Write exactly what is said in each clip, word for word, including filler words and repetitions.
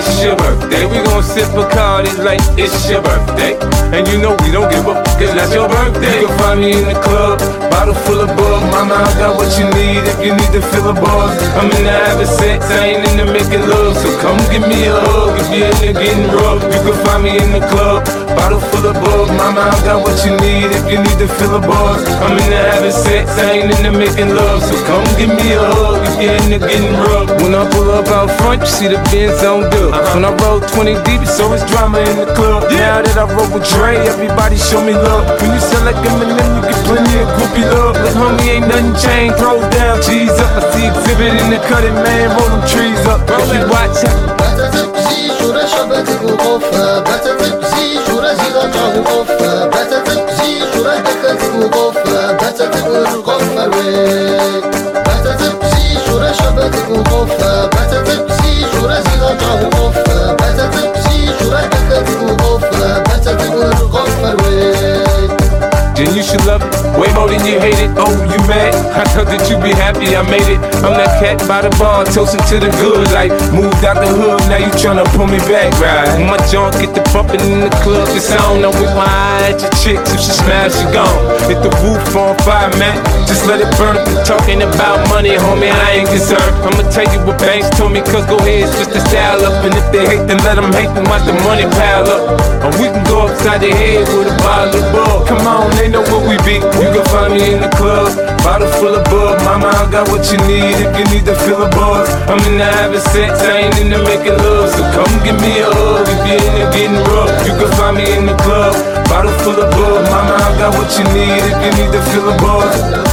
it's your birthday. We gon' sip a Bacardi like it's your birthday. And you know we don't give up, cause that's your birthday. You can find me in the club, bottle full of bug. Mama, I got what you need if you need to fill a buzz. I'm in the having sex, I ain't in the making love. So come give me a hug if you're in the getting rough. You can find me in the club, bottle full of bug. Mama, I got what you need if you need to fill a buzz. I'm in the having sex, I ain't in the making love. So come give me a hug if you're in the getting rough. When I pull up out front, you see the Benz on dub. When I roll twenty deep, it's always drama in the club. Now that I roll with Dre, everybody show me love. When you sell like Eminem, you get plenty of groupie love. But homie, ain't nothing changed, throw down, G's up. I see exhibit in the cutting, man, roll them trees up. If you watch out. بتتبزي شورا شبتك وقفة بتتبزي شورا زيغة وقفة بتتبزي شورا دكتك وقفة بتتك والقفة ويك بتتبزي شورا شبتك وقفة بتتبزي شورا زيغة وقفة بتتبزي شورا دكتك وقفة بتتك والقفة ويك. Then you should love it way more than you hate it. Oh, you mad? I thought that you be happy I made it. I'm that cat by the bar, toasting to the good. Like, moved out the hood, now you tryna pull me back, right? When my junk get the bumpin' in the club, it's on. I'm with my eye at your chicks, if she smash, she gone. Hit the roof on fire, man. Just let it burn. Talking about money, homie, I ain't concerned. I'ma tell you what banks told me, cause go ahead, switch the style up. And if they hate, then let them hate them, watch the money pile up. Or we can go upside the head with a bottle of bug. Come on, they know what we be. You can find me in the club, bottle full of bug. Mama, I got what you need if you need to fill a buzz. I'm in the having sex, I ain't in the making love. So come give me a hug if you're in the getting rough. You can find me in the club, bottle full of bug. Mama, I got what you need if you need to fill a buzz.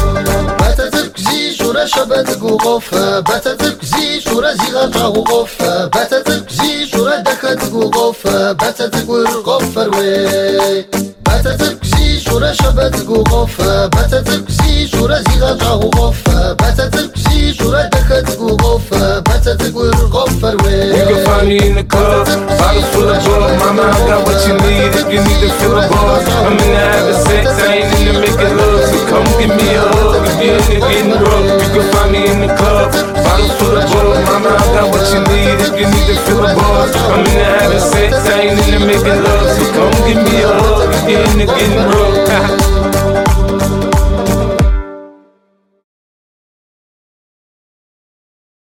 بتتبزي شورا شبتك وقفة بتتبزي شورا زيغة وقفة بتتبزي شورا دكتك وقفة بتتك والقفة ويك بتتبزي شورا شبتك وقفة بتتبزي شورا زيغة وقفة بتتبزي شورا دكتك وقفة بتتك والقفة ويك. You can find me in the club, bottle full of bug. Mama, I got what you need if you need to fill a buzz. I'm in the having sex, I ain't in the making love. So come give me a hug if you're in the getting rough. You can find me in the club, bottle full of bug. Mama, I got what you need if you need to fill a buzz. I'm in the having sex, I ain't in the making love. So come give me a hug if you're in the getting rough.